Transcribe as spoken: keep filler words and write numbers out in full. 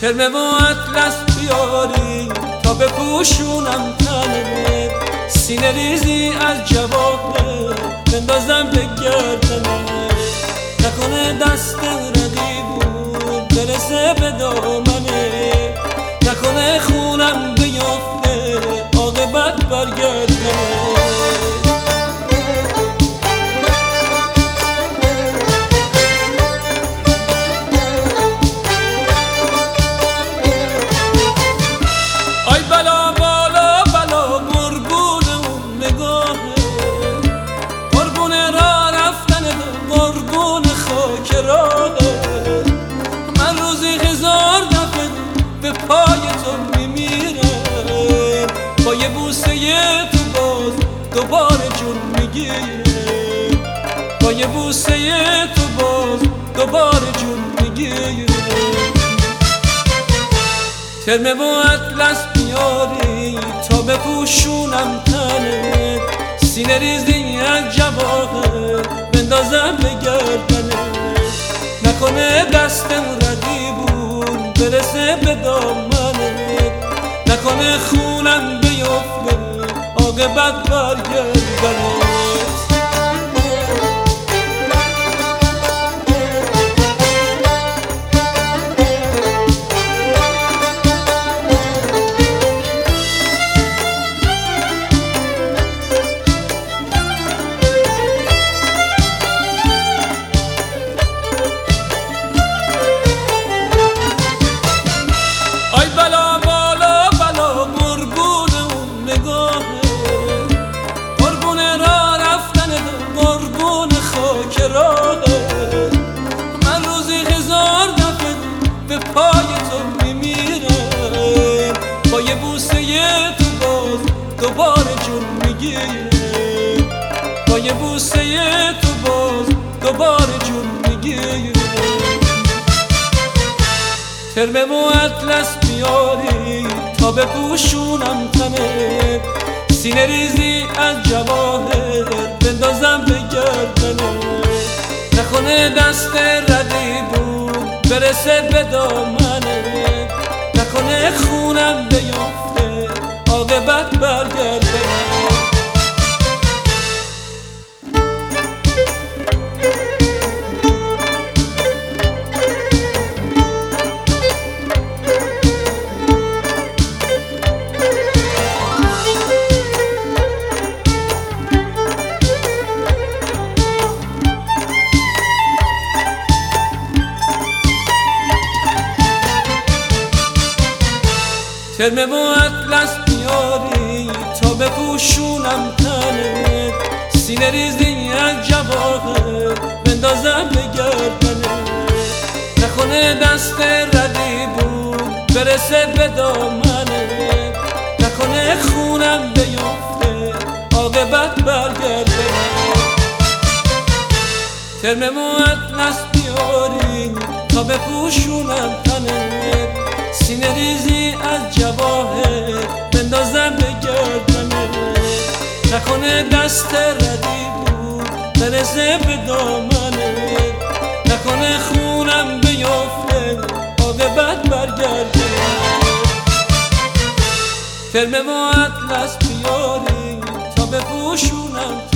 ترمه و اطلس بیاری تا بپوشونم تنه، سینه ریزی از جواهر بندازم به گردنه، نکنه دست رقیبون برسه به دامنه، نکنه خونم بیفته عاقبت برگردنه. من روزی هزار دفعه به پای تو میمیرم، با یه بوسه تو باز دوباره جون میگیرم، با یه بوسه تو باز دوباره جون میگیرم. ترمه و اطلس بیاری تا بپوشونم تنه، سینه ریزی از جواهر بندازم به گردنه، نکنه دستم رقیبون برسه به دامنه، نکنه خونم بیفته عاقبت برگردنه. من روزی هزار دفعه به پای تو میمیرم، با یه بوسه تو باز دوباره جون میگیرم، با یه بوسه تو باز دوباره جون میگیرم. ترمه و اطلس بیاری تا بپوشونم تنه، سینه ریزی از جواهر بندازم به گردنه، نکنه دست رقیبون برسه به دامنه، نکنه خونم بیفته عاقبت برگردنه. ترمه و اطلس بیاری تا بپوشونم تنه، سینه ریزی از جواهر بندازم به گردنه، نکنه دست رقیبون برسه به دامنه، نکنه خونم بیفته عاقبت برگردنه. ترمه و اطلس بیاری تا بپوشونم تنه، سینه ریزی از جواهر بندازم به گردنه، نکنه دست رقیبون برسه به دامنه، نکنه خونم بیفته عاقبت برگردنه. ترمه و اطلس بیاری تا بپوشونم